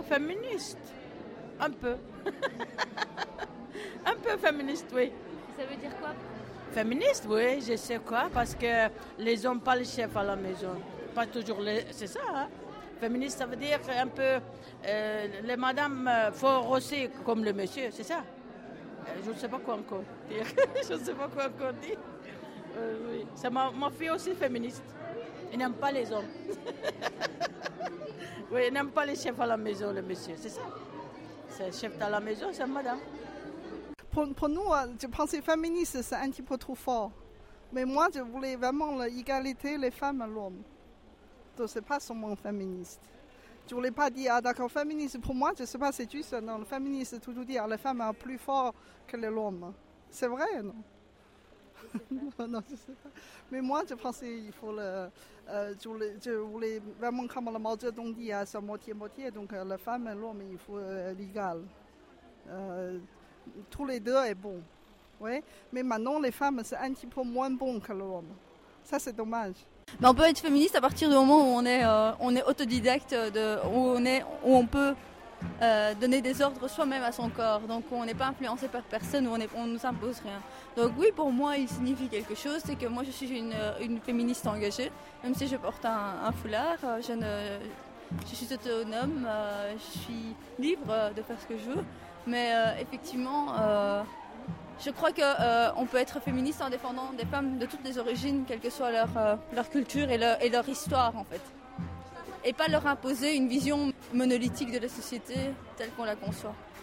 féministe. Un peu. Un peu féministe, oui. Ça veut dire quoi? Féministe, oui, je sais quoi, parce que les hommes, pas les chefs à la maison. Pas toujours les... C'est ça, hein. Féministe, ça veut dire un peu... les madames font aussi comme le monsieur, c'est ça. Je ne sais pas quoi encore dire. Je ne sais pas quoi encore dire. Oui. C'est ma fille aussi féministe. Elle n'aime pas les hommes. Oui, elle n'aime pas les chefs à la maison, le monsieur, c'est ça. C'est le chef à la maison, c'est madame. Pour nous, je pensais féministe, c'est un petit peu trop fort. Mais moi, je voulais vraiment l'égalité, les femmes et l'homme. Donc, ce n'est pas seulement féministe. Je ne voulais pas dire, d'accord, féministe, pour moi, je ne sais pas, c'est juste, non, le féministe, toujours dire, les femmes sont plus fortes que l'homme. C'est vrai, non? Non, je sais pas. Mais moi, je pensais il faut je voulais vraiment, comme le Mao Zedong dit, c'est moitié-moitié. Donc, la femme et l'homme, il faut l'égal. Tous les deux est bon. Ouais. Mais maintenant, les femmes, c'est un petit peu moins bon que l'homme. Ça, c'est dommage. Mais on peut être féministe à partir du moment où on est autodidacte, où on peut donner des ordres soi-même à son corps. Donc on n'est pas influencé par personne, où on nous impose rien. Donc oui, pour moi, il signifie quelque chose, c'est que moi je suis une féministe engagée, même si je porte un foulard, je suis autonome, je suis libre de faire ce que je veux. Mais effectivement, je crois qu'on peut être féministe en défendant des femmes de toutes les origines, quelle que soit leur culture et leur histoire en fait. Et pas leur imposer une vision monolithique de la société telle qu'on la conçoit.